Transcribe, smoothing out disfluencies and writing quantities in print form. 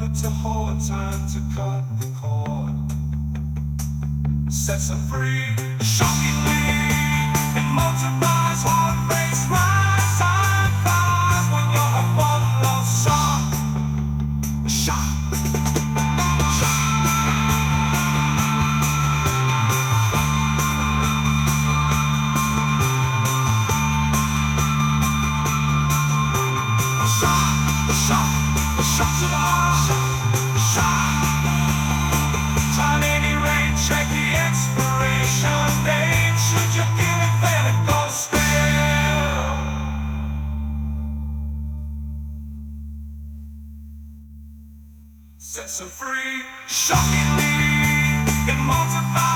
good to hold, time to cut the cord. Sets them free, shockingly. It multiplies, heart rates rise, time flies when you're a bottle of shock. Shock. Shots of all, shot. On any rate, check the expiration date. Should you give it, then it goes stale. Sets them free, shockingly. It multiplies.